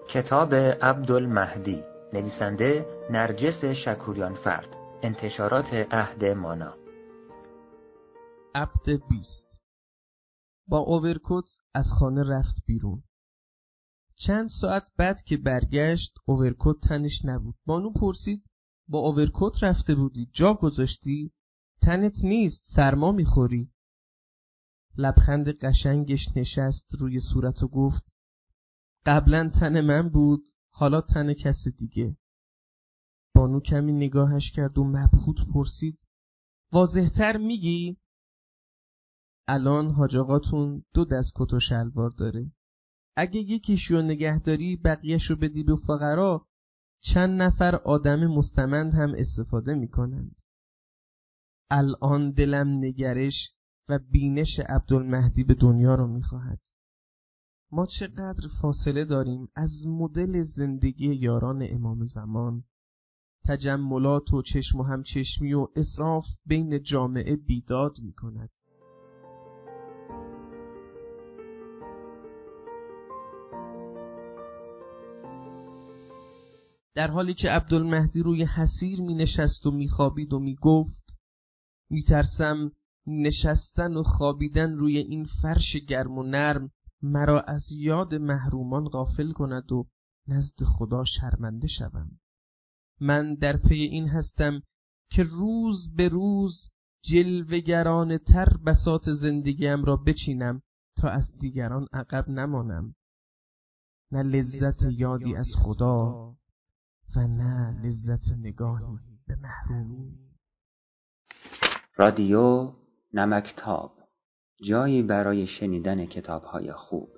کتاب عبدالمهدی، نویسنده نرجس شکوریانفرد، انتشارات عهد مانا. عبد 20 با اوورکوت از خانه رفت بیرون. چند ساعت بعد که برگشت اوورکوت تنش نبود. بانو پرسید با اوورکوت رفته بودی؟ جا گذاشتی؟ تنت نیست، سرما میخوری. لبخند قشنگش نشست روی صورت و گفت قبلا تن من بود، حالا تن کس دیگه. بانو کمی نگاهش کرد و مبهوت پرسید واضح‌تر میگی؟ الان حاج آقاتون 2 دست کت و شلوار داره. اگه یکیشو نگهداری بقیهشو بدی به فقرا، چند نفر آدم مستمند هم استفاده میکنن. الان دلم نگرش و بینش عبدالمهدی به دنیا رو میخواهد. ما چقدر فاصله داریم از مدل زندگی یاران امام زمان. تجملات و چشم و همچشمی و اسراف بین جامعه بیداد میکند. در حالی که عبدالمهدی روی حصیر می نشست و می خوابید و می گفت می ترسم نشستن و خوابیدن روی این فرش گرم و نرم مرا از یاد محرومان غافل کند و نزد خدا شرمنده شوم. من در پی این هستم که روز به روز جلوه‌گرانه تر بساط زندگیم را بچینم تا از دیگران عقب نمانم. نه لذت یادی از خدا و نه لذت نگاهی به محرومی. رادیو نمکتاب، جایی برای شنیدن کتاب‌های خوب.